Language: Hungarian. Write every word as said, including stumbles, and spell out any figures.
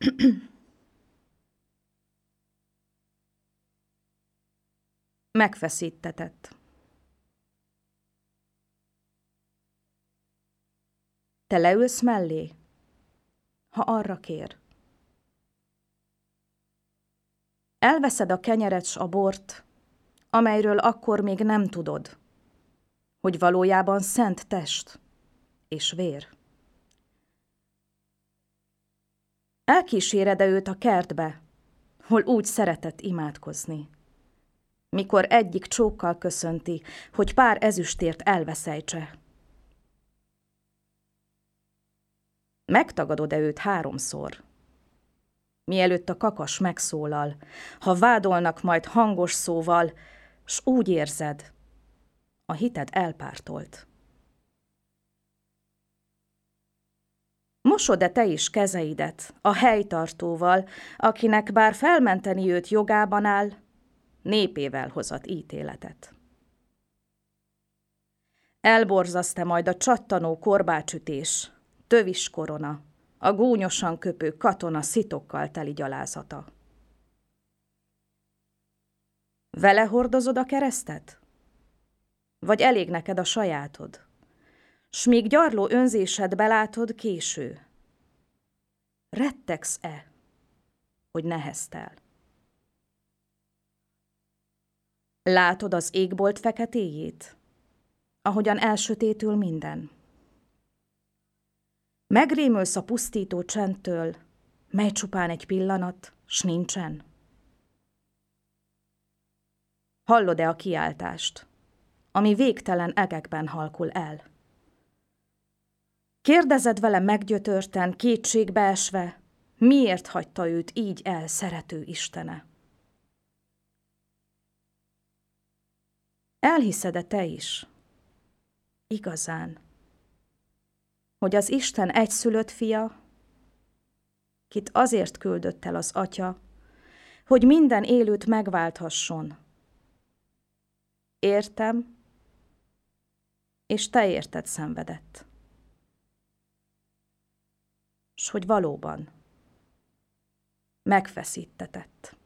Megfeszítetett. Te leülsz mellé, ha arra kér. Elveszed a kenyeret s a bort, amelyről akkor még nem tudod, hogy valójában szent test és vér. Elkíséred-e őt a kertbe, hol úgy szeretett imádkozni, mikor egyik csókkal köszönti, hogy pár ezüstért elveszejtse? Megtagadod-e őt háromszor, mielőtt a kakas megszólal, ha vádolnak majd hangos szóval, s úgy érzed, a hited elpártolt? Mosod-e te is kezeidet a helytartóval, akinek bár felmenteni őt jogában áll, népével hozat ítéletet? Elborzaszt-e majd a csattanó korbácsütés, tövis korona, a gúnyosan köpő katona szitokkal teli gyalázata? Vele hordozod a keresztet? Vagy elég neked a sajátod? S míg gyarló önzésed belátod késő, rettegsz-e, hogy neheztel? Látod az égbolt feketéjét, ahogyan elsötétül minden? Megrémülsz a pusztító csendtől, mely csupán egy pillanat, s nincsen? Hallod-e a kiáltást, ami végtelen egekben halkul el? Kérdezed vele meggyötörten, kétségbe esve, miért hagyta őt így el szerető Istene? Elhiszed-e te is, igazán, hogy az Isten egyszülött fia, kit azért küldött el az Atya, hogy minden élőt megválthasson? Értem, és te érted szenvedett. S hogy valóban megfeszítetett.